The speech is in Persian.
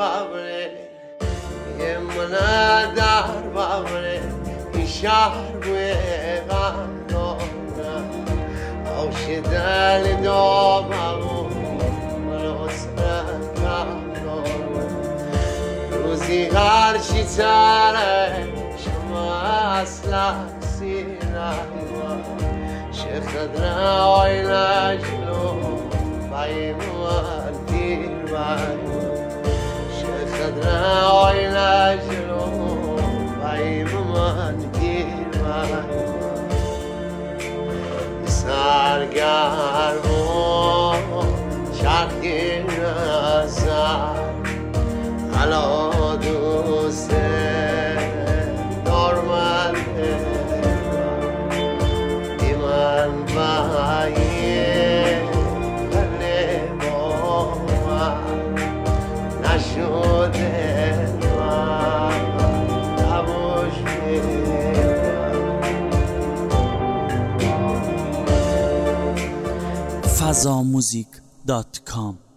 ببره یه من در ببره این شهر به غم دارم آش دل دامم منو سرکم دارم روزی هرچی تره شما اصلا سیرم چه خدرهای نجلو بایم من دیر بایم چه خدرهای نجلو بایم من دیر بایم سرگرم و چرخی نزد علا دوست دارمنده ایمن باید کله با من نشده من نباش fazamuzik.com